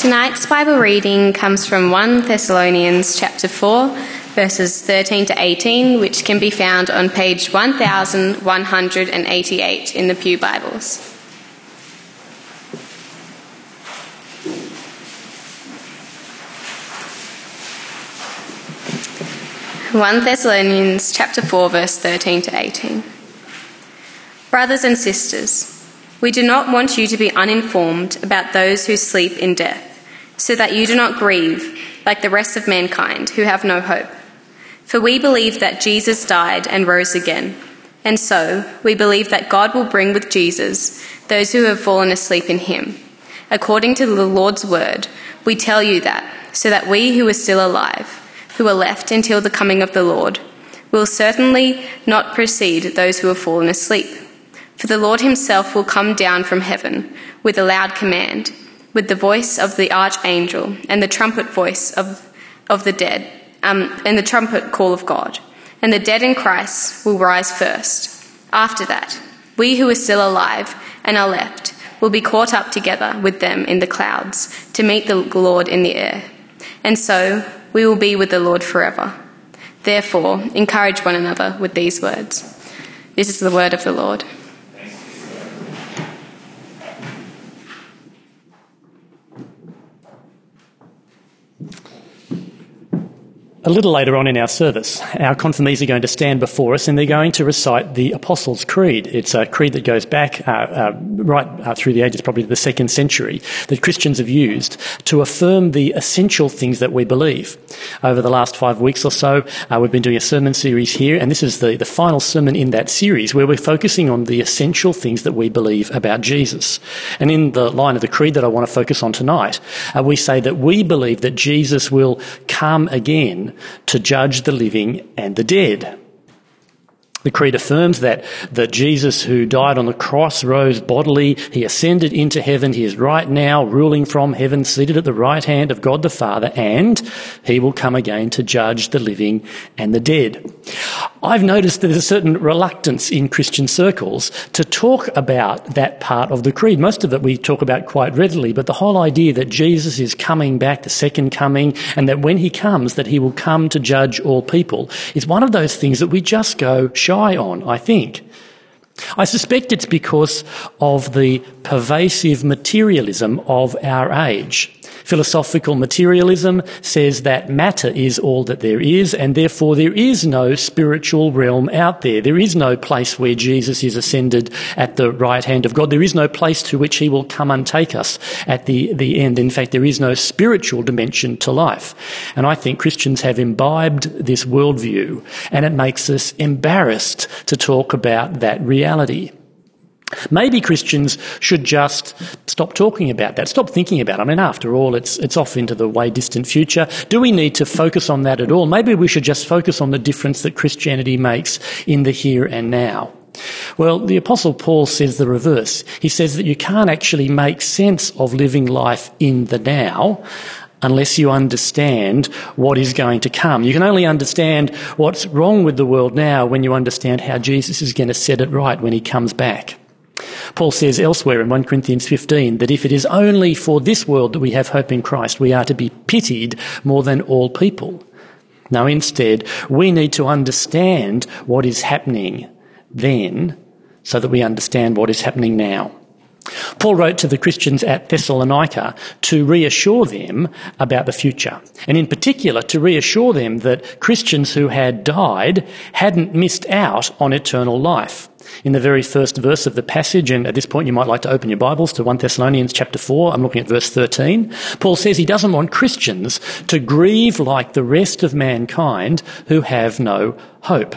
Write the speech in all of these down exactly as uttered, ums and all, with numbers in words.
Tonight's Bible reading comes from First Thessalonians chapter four, verses thirteen to eighteen, which can be found on page one thousand one hundred eighty-eight in the Pew Bibles. First Thessalonians chapter four, verse thirteen to eighteen. Brothers and sisters, we do not want you to be uninformed about those who sleep in death, so that you do not grieve like the rest of mankind who have no hope. For we believe that Jesus died and rose again, and so we believe that God will bring with Jesus those who have fallen asleep in him. According to the Lord's word, we tell you that, so that we who are still alive, who are left until the coming of the Lord, will certainly not precede those who have fallen asleep. For the Lord himself will come down from heaven with a loud command, with the voice of the archangel and the trumpet voice of, of the dead, um, and the trumpet call of God. And the dead in Christ will rise first. After that, we who are still alive and are left will be caught up together with them in the clouds to meet the Lord in the air. And so we will be with the Lord forever. Therefore, encourage one another with these words. This is the word of the Lord. A little later on in our service, our confirmees are going to stand before us and they're going to recite the Apostles' Creed. It's a creed that goes back uh, uh, right uh, through the ages, probably to the second century, that Christians have used to affirm the essential things that we believe. Over the last five weeks or so, uh, we've been doing a sermon series here, and this is the, the final sermon in that series where we're focusing on the essential things that we believe about Jesus. And in the line of the creed that I want to focus on tonight, uh, we say that we believe that Jesus will come again to judge the living and the dead. The creed affirms that, that Jesus, who died on the cross, rose bodily. He ascended into heaven. He is right now ruling from heaven, seated at the right hand of God the Father, and he will come again to judge the living and the dead. I've noticed that there's a certain reluctance in Christian circles to talk about that part of the creed. Most of it we talk about quite readily, but the whole idea that Jesus is coming back, the second coming, and that when he comes, that he will come to judge all people, is one of those things that we just go shy on, I think. I suspect it's because of the pervasive materialism of our age. Philosophical materialism says that matter is all that there is, and therefore there is no spiritual realm out there. There is no place where Jesus is ascended at the right hand of God. There is no place to which he will come and take us at the, the end. In fact, there is no spiritual dimension to life. And I think Christians have imbibed this worldview, and it makes us embarrassed to talk about that reality. Maybe Christians should just stop talking about that, stop thinking about it. I mean, after all, it's it's off into the way distant future. Do we need to focus on that at all? Maybe we should just focus on the difference that Christianity makes in the here and now. Well, the Apostle Paul says the reverse. He says that you can't actually make sense of living life in the now unless you understand what is going to come. You can only understand what's wrong with the world now when you understand how Jesus is going to set it right when he comes back. Paul says elsewhere in First Corinthians fifteen that if it is only for this world that we have hope in Christ, we are to be pitied more than all people. No, instead, we need to understand what is happening then so that we understand what is happening now. Paul wrote to the Christians at Thessalonica to reassure them about the future, and in particular to reassure them that Christians who had died hadn't missed out on eternal life. In the very first verse of the passage, and at this point you might like to open your Bibles to First Thessalonians chapter four, I'm looking at verse thirteen, Paul says he doesn't want Christians to grieve like the rest of mankind who have no hope.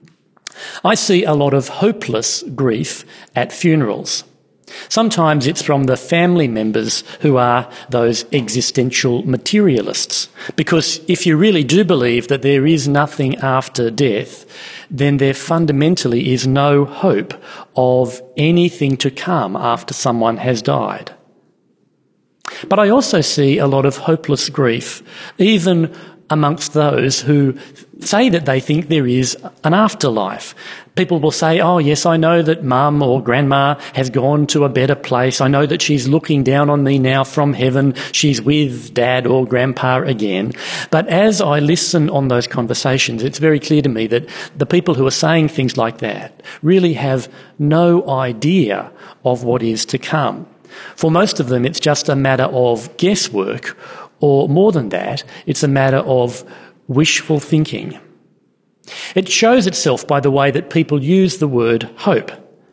I see a lot of hopeless grief at funerals. Sometimes it's from the family members who are those existential materialists. Because if you really do believe that there is nothing after death, then there fundamentally is no hope of anything to come after someone has died. But I also see a lot of hopeless grief, even amongst those who say that they think there is an afterlife. People will say, oh, yes, I know that mum or grandma has gone to a better place. I know that she's looking down on me now from heaven. She's with dad or grandpa again. But as I listen on those conversations, it's very clear to me that the people who are saying things like that really have no idea of what is to come. For most of them, it's just a matter of guesswork, or more than that, it's a matter of wishful thinking. It shows itself by the way that people use the word hope.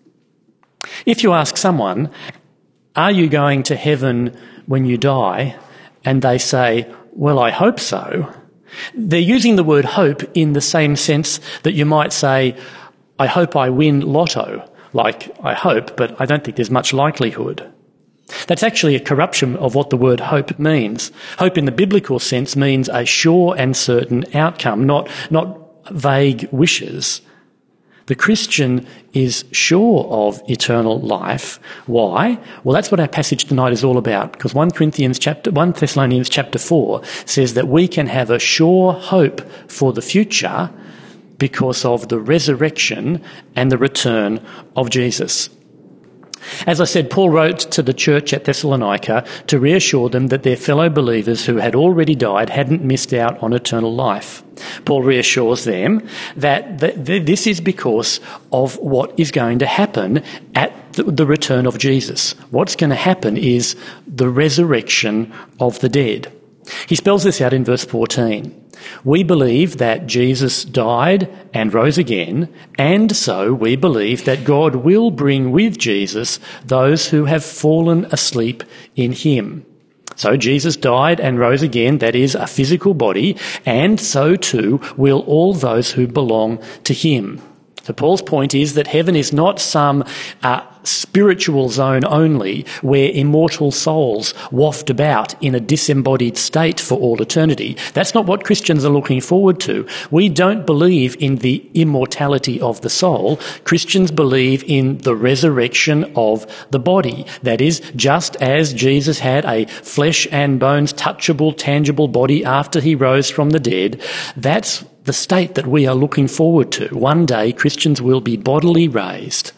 If you ask someone, are you going to heaven when you die? And they say, well, I hope so. They're using the word hope in the same sense that you might say, I hope I win lotto. Like, I hope, but I don't think there's much likelihood. That's actually a corruption of what the word hope means. Hope in the biblical sense means a sure and certain outcome, not, not vague wishes. The Christian is sure of eternal life. Why? Well, that's what our passage tonight is all about, because First Corinthians chapter, First Thessalonians chapter four says that we can have a sure hope for the future because of the resurrection and the return of Jesus. As I said, Paul wrote to the church at Thessalonica to reassure them that their fellow believers who had already died hadn't missed out on eternal life. Paul reassures them that this is because of what is going to happen at the return of Jesus. What's going to happen is the resurrection of the dead. He spells this out in verse fourteen. We believe that Jesus died and rose again, and so we believe that God will bring with Jesus those who have fallen asleep in him. So Jesus died and rose again, that is, a physical body, and so too will all those who belong to him. So Paul's point is that heaven is not some uh, spiritual zone only where immortal souls waft about in a disembodied state for all eternity. That's not what Christians are looking forward to. We don't believe in the immortality of the soul. Christians believe in the resurrection of the body. That is, just as Jesus had a flesh and bones, touchable, tangible body after he rose from the dead, that's the state that we are looking forward to. One day, Christians will be bodily raised.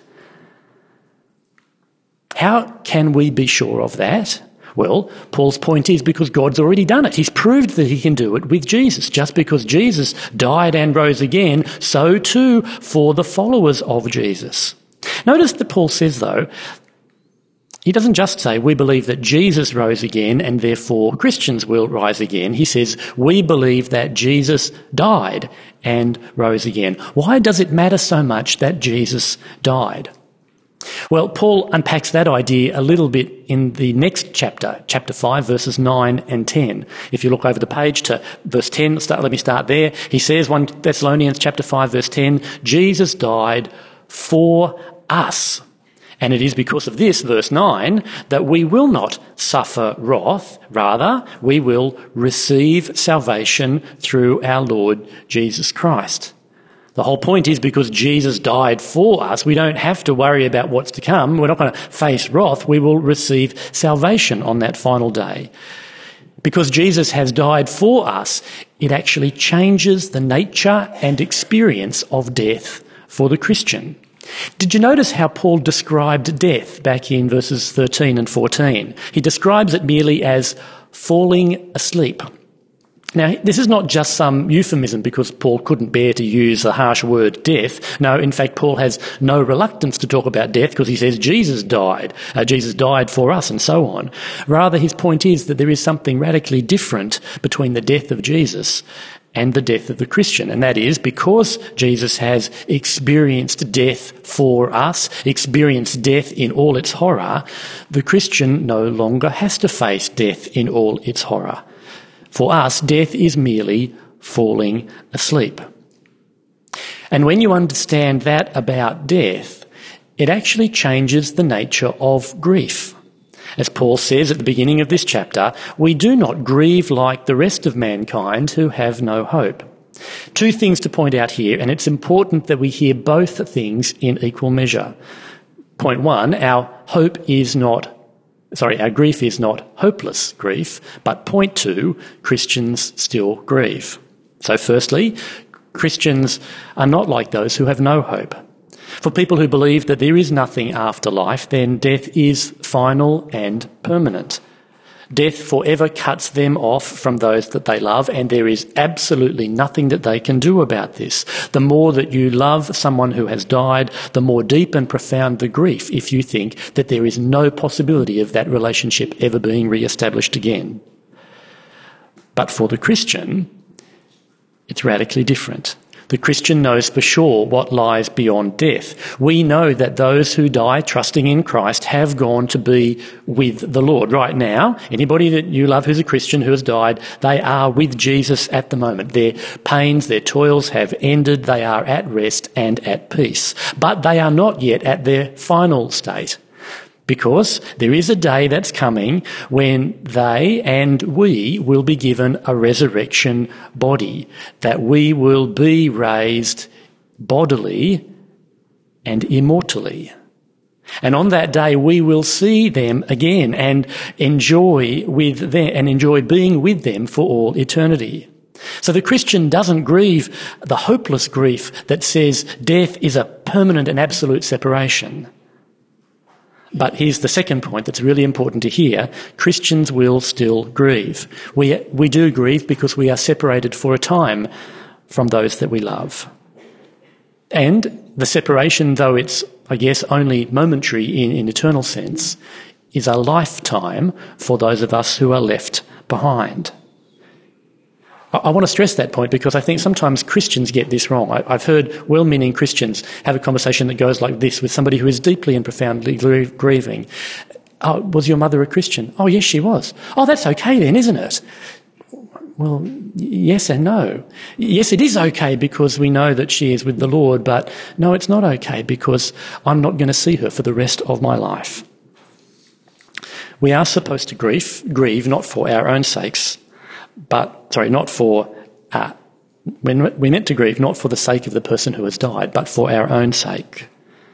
How can we be sure of that? Well, Paul's point is because God's already done it. He's proved that he can do it with Jesus. Just because Jesus died and rose again, so too for the followers of Jesus. Notice that Paul says, though, he doesn't just say we believe that Jesus rose again and therefore Christians will rise again. He says we believe that Jesus died and rose again. Why does it matter so much that Jesus died? Well, Paul unpacks that idea a little bit in the next chapter, chapter five, verses nine and ten. If you look over the page to verse ten, start, let me start there. He says, First Thessalonians chapter five, verse ten, Jesus died for us. And it is because of this, verse nine, that we will not suffer wrath. Rather, we will receive salvation through our Lord Jesus Christ. The whole point is because Jesus died for us, we don't have to worry about what's to come. We're not going to face wrath. We will receive salvation on that final day. Because Jesus has died for us, it actually changes the nature and experience of death for the Christian. Did you notice how Paul described death back in verses thirteen and fourteen? He describes it merely as falling asleep. Now, this is not just some euphemism because Paul couldn't bear to use the harsh word death. No, in fact, Paul has no reluctance to talk about death because he says Jesus died. Uh, Jesus died for us and so on. Rather, his point is that there is something radically different between the death of Jesus and the death of the Christian. And that is because Jesus has experienced death for us, experienced death in all its horror, the Christian no longer has to face death in all its horror. For us, death is merely falling asleep. And when you understand that about death, it actually changes the nature of grief. As Paul says at the beginning of this chapter, we do not grieve like the rest of mankind who have no hope. Two things to point out here, and it's important that we hear both things in equal measure. Point one, our hope is not Sorry, our grief is not hopeless grief, but point two, Christians still grieve. So firstly, Christians are not like those who have no hope. For people who believe that there is nothing after life, then death is final and permanent. Death forever cuts them off from those that they love, and there is absolutely nothing that they can do about this. The more that you love someone who has died, the more deep and profound the grief if you think that there is no possibility of that relationship ever being re-established again. But for the Christian, it's radically different. The Christian knows for sure what lies beyond death. We know that those who die trusting in Christ have gone to be with the Lord. Right now, anybody that you love who's a Christian who has died, they are with Jesus at the moment. Their pains, their toils have ended. They are at rest and at peace. But they are not yet at their final state. Because there is a day that's coming when they and we will be given a resurrection body, that we will be raised bodily and immortally. And on that day we will see them again and enjoy with them and enjoy being with them for all eternity. So the Christian doesn't grieve the hopeless grief that says death is a permanent and absolute separation. But here's the second point that's really important to hear. Christians will still grieve. We, we do grieve because we are separated for a time from those that we love. And the separation, though it's, I guess, only momentary in, in eternal sense, is a lifetime for those of us who are left behind. I want to stress that point because I think sometimes Christians get this wrong. I've heard well-meaning Christians have a conversation that goes like this with somebody who is deeply and profoundly grieving. Oh, was your mother a Christian? Oh, yes, she was. Oh, that's okay then, isn't it? Well, yes and no. Yes, it is okay because we know that she is with the Lord, but no, it's not okay because I'm not going to see her for the rest of my life. We are supposed to grieve, grieve not for our own sakes, but, sorry, not for, uh, we're, we're meant to grieve not for the sake of the person who has died, but for our own sake.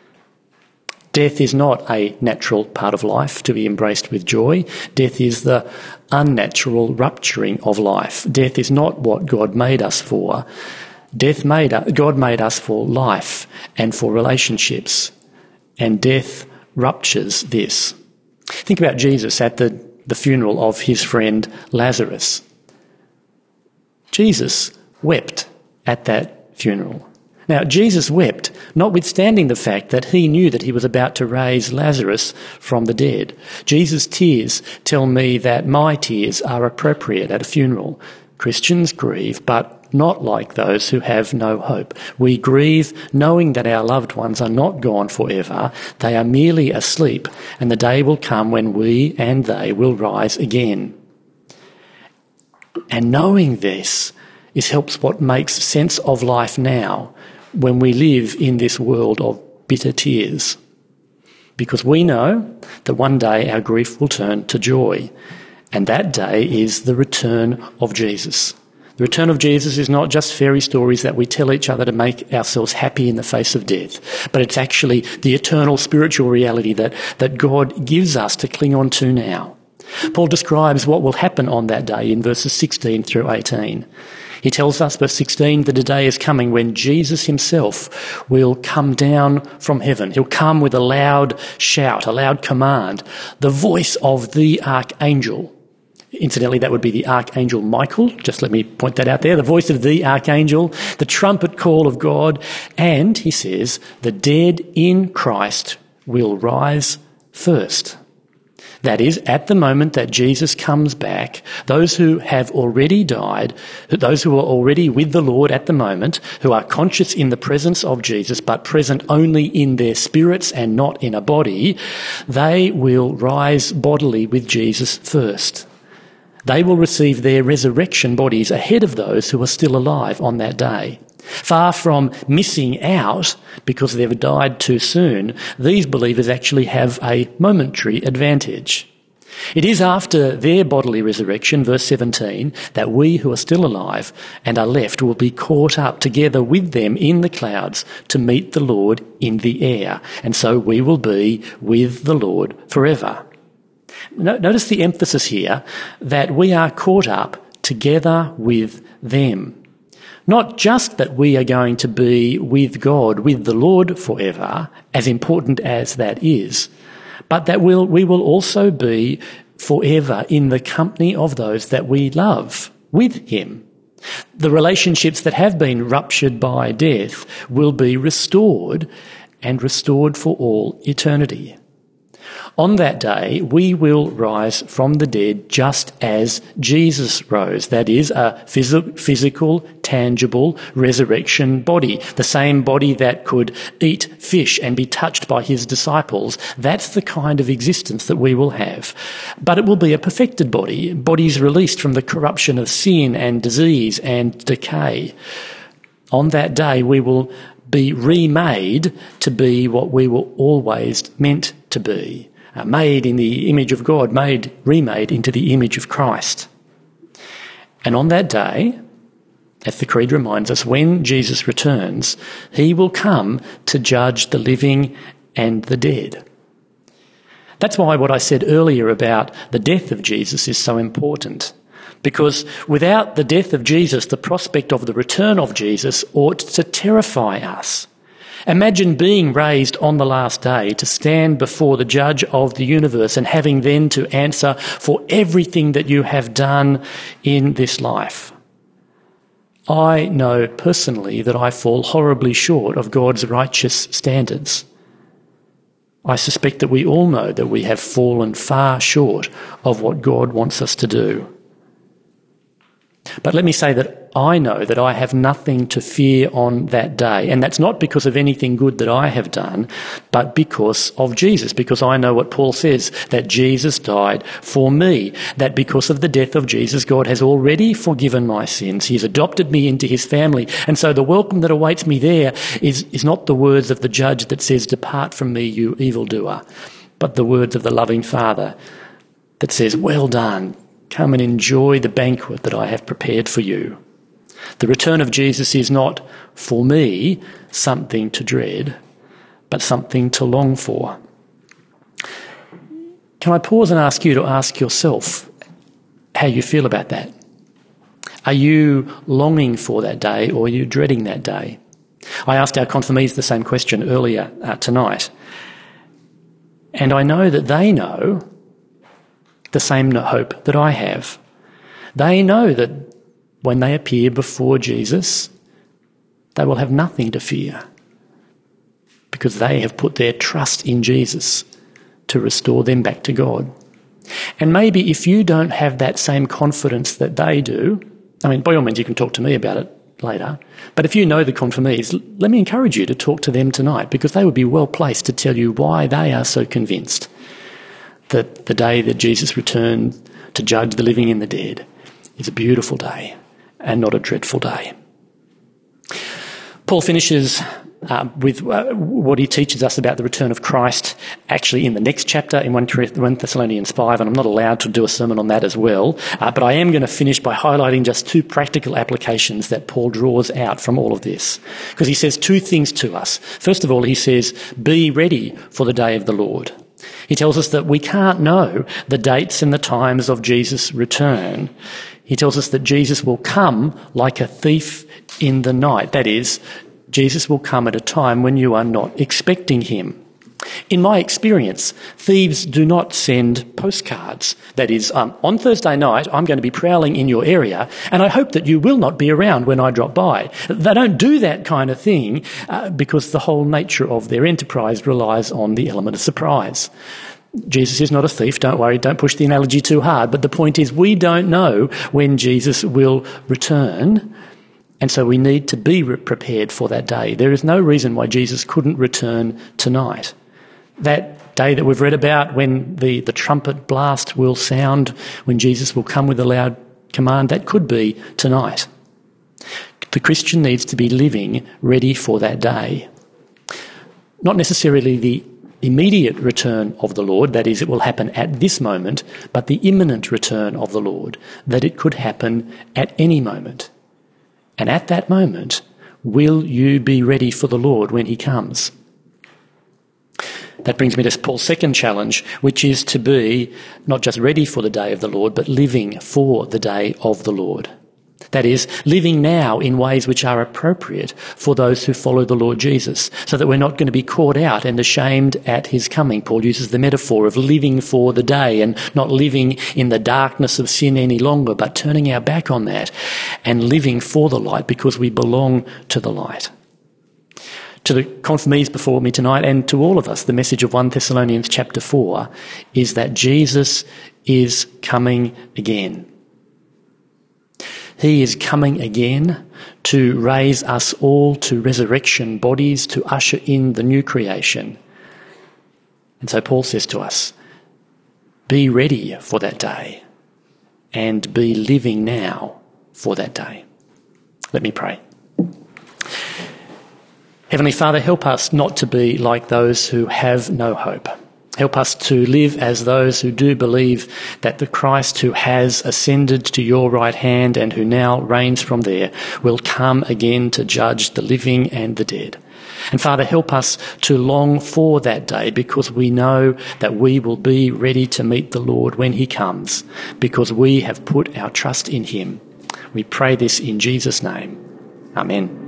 Death is not a natural part of life to be embraced with joy. Death is the unnatural rupturing of life. Death is not what God made us for. Death made us, God made us for life and for relationships, and death ruptures this. Think about Jesus at the, the funeral of his friend Lazarus. Jesus wept at that funeral. Now, Jesus wept, notwithstanding the fact that he knew that he was about to raise Lazarus from the dead. Jesus' tears tell me that my tears are appropriate at a funeral. Christians grieve, but not like those who have no hope. We grieve knowing that our loved ones are not gone forever. They are merely asleep, and the day will come when we and they will rise again. And knowing this is helps what makes sense of life now when we live in this world of bitter tears. Because we know that one day our grief will turn to joy. And that day is the return of Jesus. The return of Jesus is not just fairy stories that we tell each other to make ourselves happy in the face of death, but it's actually the eternal spiritual reality that, that God gives us to cling on to now. Paul describes what will happen on that day in verses sixteen through eighteen. He tells us, verse sixteen, that a day is coming when Jesus himself will come down from heaven. He'll come with a loud shout, a loud command, the voice of the archangel. Incidentally, that would be the Archangel Michael. Just let me point that out there. The voice of the Archangel, the trumpet call of God. And, he says, the dead in Christ will rise first. That is, at the moment that Jesus comes back, those who have already died, those who are already with the Lord at the moment, who are conscious in the presence of Jesus, but present only in their spirits and not in a body, they will rise bodily with Jesus first. They will receive their resurrection bodies ahead of those who are still alive on that day. Far from missing out because they've died too soon, these believers actually have a momentary advantage. It is after their bodily resurrection, verse seventeen, that we who are still alive and are left will be caught up together with them in the clouds to meet the Lord in the air, and so we will be with the Lord forever. No, notice the emphasis here that we are caught up together with them. Not just that we are going to be with God, with the Lord forever, as important as that is, but that we'll, we will also be forever in the company of those that we love with him. The relationships that have been ruptured by death will be restored and restored for all eternity. On that day, we will rise from the dead just as Jesus rose. That is, a phys- physical, tangible resurrection body. The same body that could eat fish and be touched by his disciples. That's the kind of existence that we will have. But it will be a perfected body, bodies released from the corruption of sin and disease and decay. On that day, we will be remade to be what we were always meant to be. Uh, made in the image of God, made, remade into the image of Christ. And on that day, as the Creed reminds us, when Jesus returns, he will come to judge the living and the dead. That's why what I said earlier about the death of Jesus is so important. Because without the death of Jesus, the prospect of the return of Jesus ought to terrify us. Imagine being raised on the last day to stand before the judge of the universe and having then to answer for everything that you have done in this life. I know personally that I fall horribly short of God's righteous standards. I suspect that we all know that we have fallen far short of what God wants us to do. But let me say that I know that I have nothing to fear on that day. And that's not because of anything good that I have done, but because of Jesus. Because I know what Paul says, that Jesus died for me. That because of the death of Jesus, God has already forgiven my sins. He's adopted me into his family. And so the welcome that awaits me there is, is not the words of the judge that says, "Depart from me, you evildoer," but the words of the loving Father that says, "Well done. Come and enjoy the banquet that I have prepared for you." The return of Jesus is not, for me, something to dread, but something to long for. Can I pause and ask you to ask yourself how you feel about that? Are you longing for that day, or are you dreading that day? I asked our confirmees the same question earlier uh, tonight, and I know that they know the same hope that I have. They know that when they appear before Jesus, they will have nothing to fear because they have put their trust in Jesus to restore them back to God. And maybe if you don't have that same confidence that they do, I mean, by all means, you can talk to me about it later, but if you know the confirmees, let me encourage you to talk to them tonight, because they would be well placed to tell you why they are so convinced that the day that Jesus returned to judge the living and the dead is a beautiful day and not a dreadful day. Paul finishes uh, with uh, what he teaches us about the return of Christ actually in the next chapter in First Thessalonians five, and I'm not allowed to do a sermon on that as well, uh, but I am going to finish by highlighting just two practical applications that Paul draws out from all of this, because he says two things to us. First of all, he says, be ready for the day of the Lord. He tells us that we can't know the dates and the times of Jesus' return. He tells us that Jesus will come like a thief in the night. That is, Jesus will come at a time when you are not expecting him. In my experience, thieves do not send postcards. That is, um, on Thursday night, I'm going to be prowling in your area, and I hope that you will not be around when I drop by. They don't do that kind of thing uh, because the whole nature of their enterprise relies on the element of surprise. Jesus is not a thief, don't worry, don't push the analogy too hard, but the point is we don't know when Jesus will return, and so we need to be prepared for that day. There is no reason why Jesus couldn't return tonight. That day that we've read about when the, the trumpet blast will sound, when Jesus will come with a loud command, that could be tonight. The Christian needs to be living ready for that day. Not necessarily the immediate return of the Lord, that is, it will happen at this moment, but the imminent return of the Lord, that it could happen at any moment. And at that moment, will you be ready for the Lord when he comes? That brings me to Paul's second challenge, which is to be not just ready for the day of the Lord, but living for the day of the Lord. That is, living now in ways which are appropriate for those who follow the Lord Jesus, so that we're not going to be caught out and ashamed at his coming. Paul uses the metaphor of living for the day and not living in the darkness of sin any longer, but turning our back on that and living for the light because we belong to the light. To the confirmees before me tonight and to all of us, the message of First Thessalonians chapter four is that Jesus is coming again. He is coming again to raise us all to resurrection bodies, to usher in the new creation. And so Paul says to us, be ready for that day and be living now for that day. Let me pray. Heavenly Father, help us not to be like those who have no hope. Help us to live as those who do believe that the Christ who has ascended to your right hand and who now reigns from there will come again to judge the living and the dead. And Father, help us to long for that day because we know that we will be ready to meet the Lord when he comes because we have put our trust in him. We pray this in Jesus' name. Amen.